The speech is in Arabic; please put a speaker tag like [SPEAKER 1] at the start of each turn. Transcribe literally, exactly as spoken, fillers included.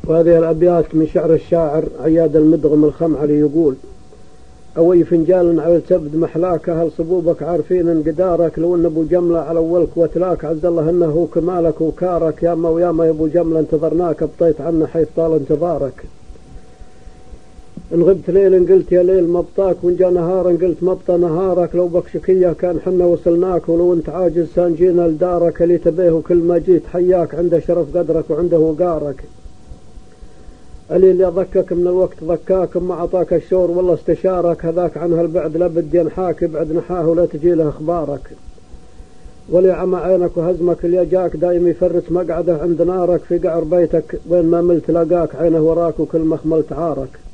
[SPEAKER 1] وهذه الأبيات من شعر الشاعر عياد المدغم الخمعري يقول: أوي فنجال على تبد محلاك، هل صبوبك عارفين انقدارك، لو ان ابو جمله على اولك وتلاك، عز الله انه كمالك وكارك، يا ما ويا ما يا ابو جمله انتظرناك، ابطيت عنا حيث طال انتظارك. ان غبت ليل قلت يا ليل مبطاك، وان جا نهارا قلت مبطى نهارك، لو بك شكيه كان حنا وصلناك، ولو انت عاجز سانجينا لدارك، اللي تبيه وكل ما جيت حياك، عنده شرف قدرك وعنده وقارك. اللي اللي ضكك من الوقت ضكاك، ما عطاك الشور والله استشارك، هذاك عنها البعد لابد ينحاك، ابعد نحاه ولا تجي له اخبارك. ولي عمى عينك وهزمك اللي جاك، دايم يفرس مقعده عند نارك، في قعر بيتك وين ما ملت لقاك، عينه وراك وكل مخمل تعارك.